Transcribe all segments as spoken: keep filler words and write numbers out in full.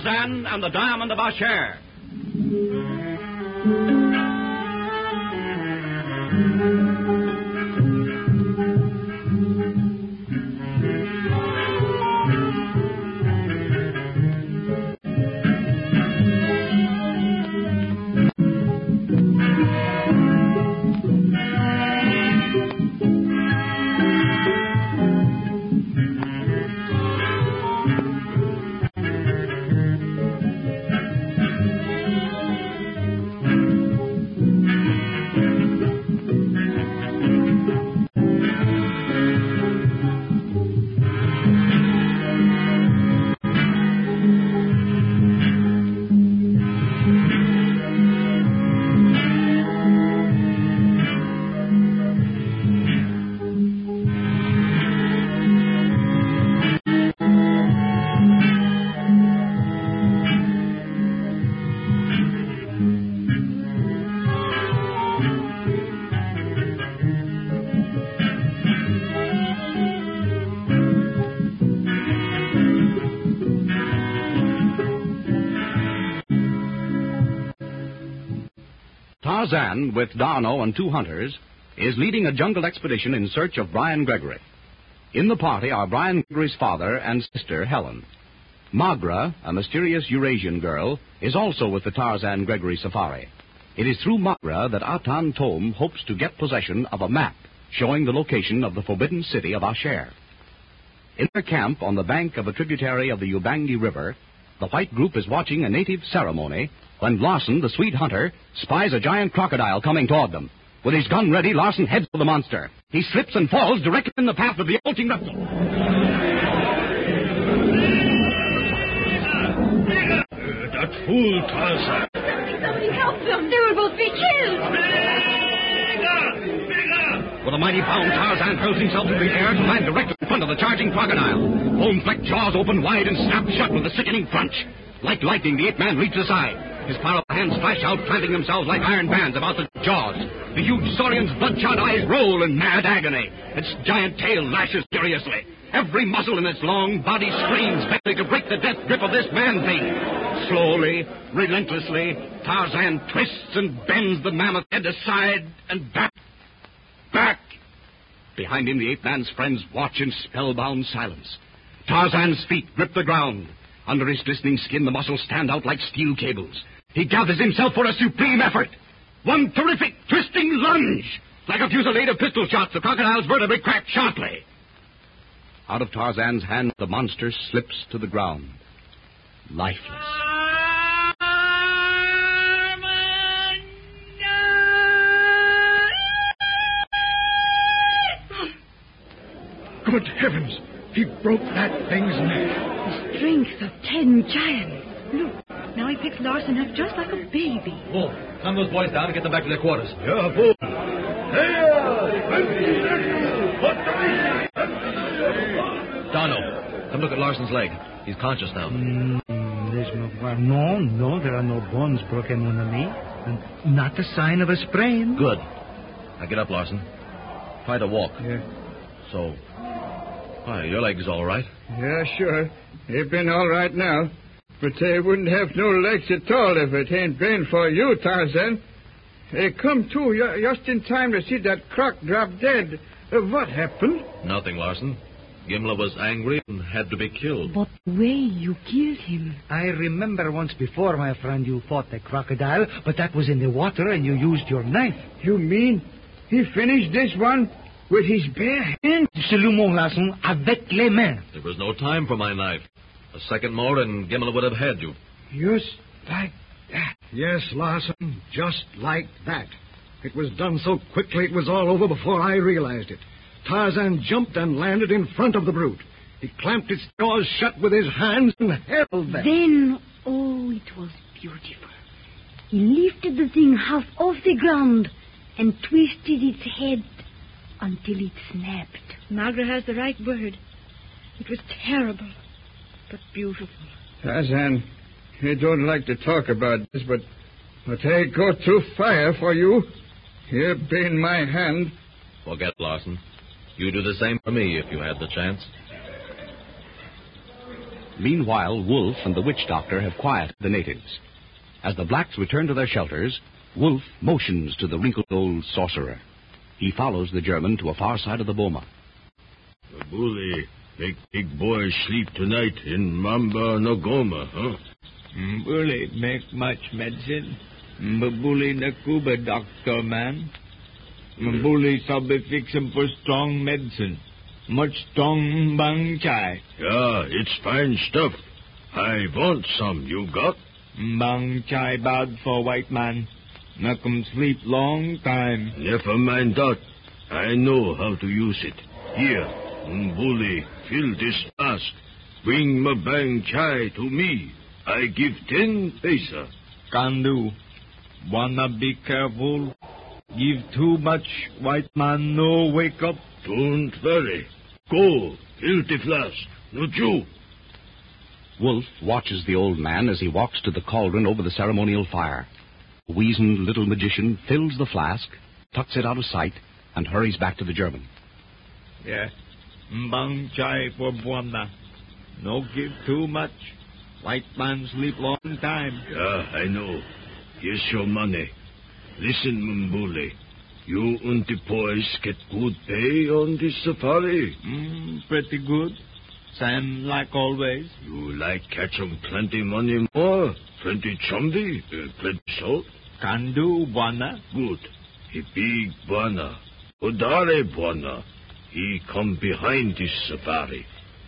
Tarzan and the Diamond of Asher. Tarzan, with D'Arnot and two hunters, is leading a jungle expedition in search of Brian Gregory. In the party are Brian Gregory's father and sister, Helen. Magra, a mysterious Eurasian girl, is also with the Tarzan Gregory safari. It is through Magra that Atan Tom hopes to get possession of a map showing the location of the forbidden city of Asher. In their camp on the bank of a tributary of the Ubangi River, the white group is watching a native ceremony when Larson, the Swede hunter, spies a giant crocodile coming toward them. With his gun ready, Larson heads for the monster. He slips and falls directly in the path of the ulting reptile. That fool, Tarzan. Somebody help them. They will both be killed. With a mighty bound, Tarzan hurls himself through the air to land directly in front of the charging crocodile. Bone-flecked jaws open wide and snap shut with a sickening crunch. Like lightning, the ape-man leaps aside. His powerful hands flash out, planting themselves like iron bands about the jaws. The huge saurian's bloodshot eyes roll in mad agony. Its giant tail lashes furiously. Every muscle in its long body screams, vainly to break the death grip of this man-thing. Slowly, relentlessly, Tarzan twists and bends the mammoth head aside and back. Back! Behind him, the ape-man's friends watch in spellbound silence. Tarzan's feet grip the ground. Under his glistening skin, the muscles stand out like steel cables. He gathers himself for a supreme effort. One terrific, twisting lunge. Like a fusillade of pistol shots, the crocodile's vertebrae crack sharply. Out of Tarzan's hand, the monster slips to the ground, lifeless. Good heavens! He broke that thing's neck. The strength of ten giants. Look, now he picks Larson up just like a baby. Oh, calm those boys down and get them back to their quarters. Yeah, fool. Darno, come look at Larson's leg. He's conscious now. Mm, there's no, no, no, there are no bones broken, mon ami. And not a sign of a sprain. Good. Now get up, Larson. Try to walk. Yeah. So, why, your leg's all right. Yeah, sure. They've been all right now. But they wouldn't have no legs at all if it hadn't been for you, Tarzan. They come to just in time to see that croc drop dead. Uh, what happened? Nothing, Larson. Gimla was angry and had to be killed. But the way you killed him. I remember once before, my friend, you fought the crocodile, but that was in the water and you used your knife. You mean he finished this one with his bare hands? Absolument, Larson, avec les mains. There was no time for my knife. A second more and Gimla would have had you. Just like that. Yes, Larson, just like that. It was done so quickly it was all over before I realized it. Tarzan jumped and landed in front of the brute. He clamped its jaws shut with his hands and held them. Then, oh, it was beautiful. He lifted the thing half off the ground and twisted its head until it snapped. Magra has the right word. It was terrible, but beautiful. Tarzan, I don't like to talk about this, but, but I go through fire for you. Here been my hand. Forget, Larson. You do the same for me if you had the chance. Meanwhile, Wolf and the witch doctor have quieted the natives. As the blacks return to their shelters, Wolf motions to the wrinkled old sorcerer. He follows the German to a far side of the boma. Bully, make big boy sleep tonight in Mamba Nagoma, huh? Bully make much medicine. Bully Nakuba doctor, man. Bully sabi fix him for strong medicine. Much strong bang chai. Yeah, it's fine stuff. I want some. You got? Bang chai bad for white man. Make him sleep long time. Never mind that. I know how to use it. Here, Bully, fill this flask. Bring my bang chai to me. I give ten paisa. Can do. Wanna be careful. Give too much, white man no wake up. Don't worry. Go, fill the flask. No Jew. Wolf watches the old man as he walks to the cauldron over the ceremonial fire. The weazened little magician fills the flask, tucks it out of sight, and hurries back to the German. Yeah. Bang chai for Buana. No give too much. White man sleep long time. Yeah, I know. Here's your money. Listen, Mbule. You and the boys get good pay on this safari? Mm, pretty good. Same like always. You like catch 'em plenty money more? Plenty chumbi? Uh, plenty salt? Can do, Buana. Good. He big Buana. Odare Buana. He come behind this safari.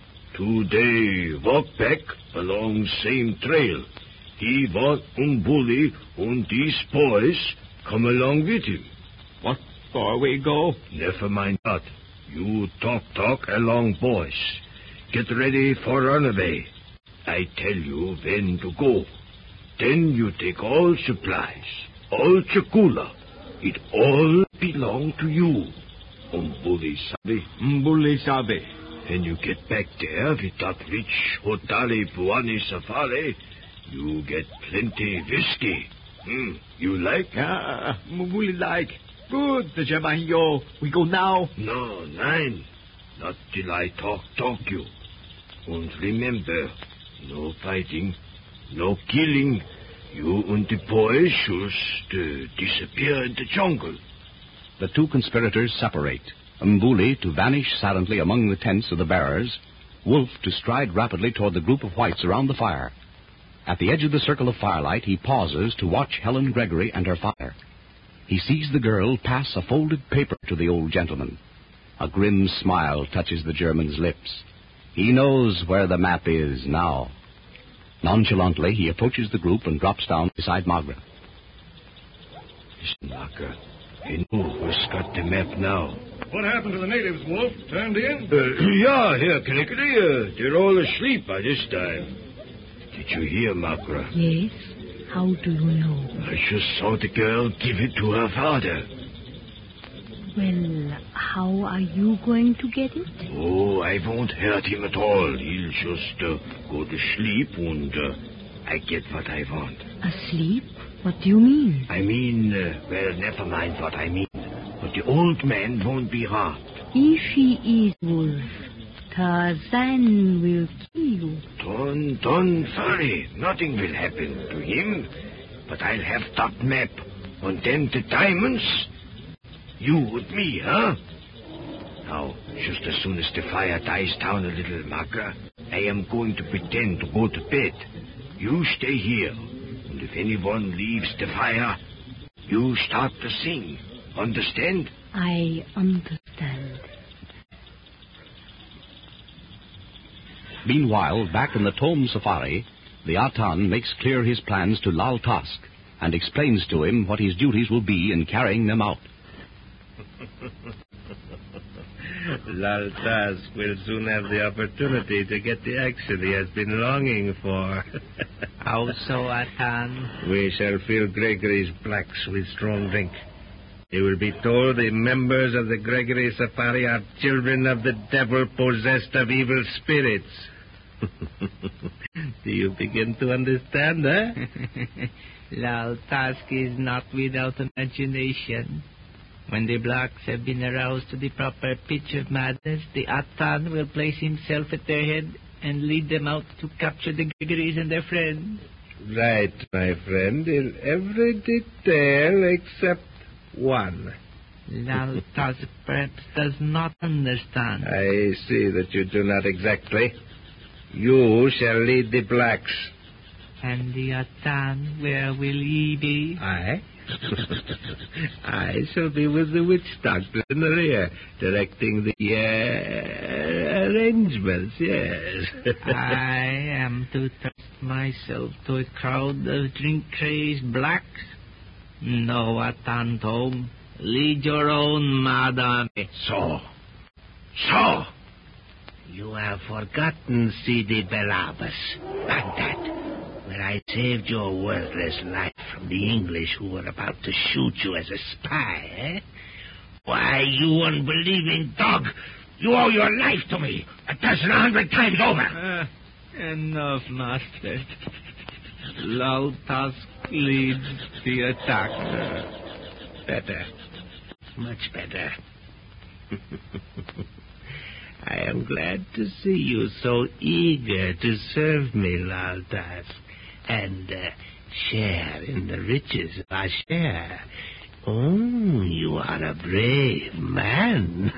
Today walk back along same trail. He want Umbuli and these boys come along with him. What for we go? Never mind that. You talk, talk along, boys. Get ready for runaway. I tell you when to go. Then you take all supplies, all chakula. It all belong to you. Umbuli sabe. Umbuli sabe. When you get back there with that rich Hotali Buani safari, you get plenty whiskey. Hmm, you like? Ah, Umbuli like. Good, the Jabanyo. We go now. No, nine. Not till I talk, talk you. And remember, no fighting, no killing. You and the boys should uh, disappear in the jungle. The two conspirators separate. Mbuli to vanish silently among the tents of the bearers, Wolf to stride rapidly toward the group of whites around the fire. At the edge of the circle of firelight, he pauses to watch Helen Gregory and her fire. He sees the girl pass a folded paper to the old gentleman. A grim smile touches the German's lips. He knows where the map is now. Nonchalantly, he approaches the group and drops down beside Magra. Listen, Magra. I know who's got the map now. What happened to the natives, Wolf? Turned in? Uh, yeah, here, Knickety. Uh, they're all asleep by this time. Did you hear, Magra? Yes. How do you know? I just saw the girl give it to her father. Well, how are you going to get it? Oh, I won't hurt him at all. He'll just uh, go to sleep and uh, I get what I want. Asleep? What do you mean? I mean, uh, well, never mind what I mean. But the old man won't be harmed. If he is Wolf, Tarzan will kill you. Don't, don't worry. Nothing will happen to him. But I'll have that map. And then the diamonds. You with me, huh? Now, just as soon as the fire dies down a little, Magra, I am going to pretend to go to bed. You stay here. And if anyone leaves the fire, you start to sing. Understand? I understand. Meanwhile, back in the Tom Safari, the Atan makes clear his plans to Lal Task and explains to him what his duties will be in carrying them out. Lal Task will soon have the opportunity to get the action he has been longing for. How so, Atan? We shall fill Gregory's blacks with strong drink. He will be told the members of the Gregory Safari are children of the devil possessed of evil spirits. Do you begin to understand, eh? Lal Task is not without imagination. When the blacks have been aroused to the proper pitch of madness, the Atan will place himself at their head and lead them out to capture the Gregories and their friends. Right, my friend, in every detail except one. Lal Tusk perhaps does not understand. I see that you do not exactly. You shall lead the blacks. And the Atan, where will ye be? I? I shall be with the witch doctor in the rear, directing the uh, arrangements, yes. I am to trust myself to a crowd of drink-crazed blacks? No, Atan Tom. Lead your own mad army. So, so, you have forgotten Sidi Belabas, Baghdad, where I saved your worthless life from the English who were about to shoot you as a spy, eh? Why, you unbelieving dog, you owe your life to me a dozen, a hundred times over. Uh, enough, master. Lal Tusk leads the attack. Uh, better. Much better. I am glad to see you so eager to serve me, Lal Tusk, and uh, share in the riches of our share. Oh, you are a brave man.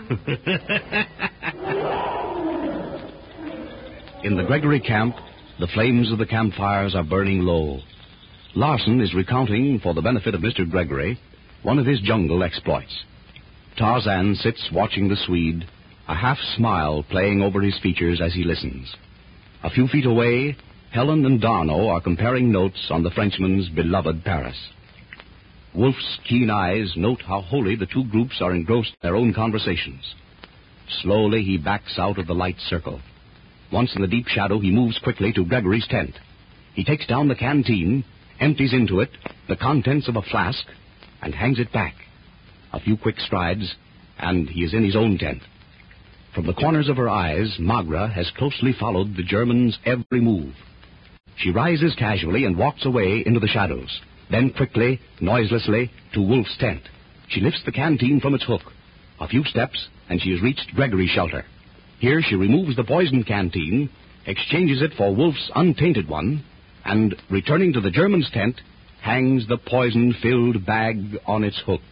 In the Gregory camp, the flames of the campfires are burning low. Larson is recounting, for the benefit of Mister Gregory, one of his jungle exploits. Tarzan sits watching the Swede, a half-smile playing over his features as he listens. A few feet away, Helen and Darno are comparing notes on the Frenchman's beloved Paris. Wolf's keen eyes note how wholly the two groups are engrossed in their own conversations. Slowly he backs out of the light circle. Once in the deep shadow, he moves quickly to Gregory's tent. He takes down the canteen, empties into it the contents of a flask, and hangs it back. A few quick strides, and he is in his own tent. From the corners of her eyes, Magra has closely followed the German's every move. She rises casually and walks away into the shadows, then quickly, noiselessly, to Wolf's tent. She lifts the canteen from its hook. A few steps, and she has reached Gregory's shelter. Here she removes the poisoned canteen, exchanges it for Wolf's untainted one, and, returning to the German's tent, hangs the poison-filled bag on its hook.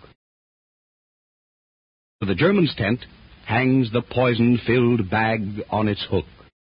To the German's tent hangs the poison-filled bag on its hook.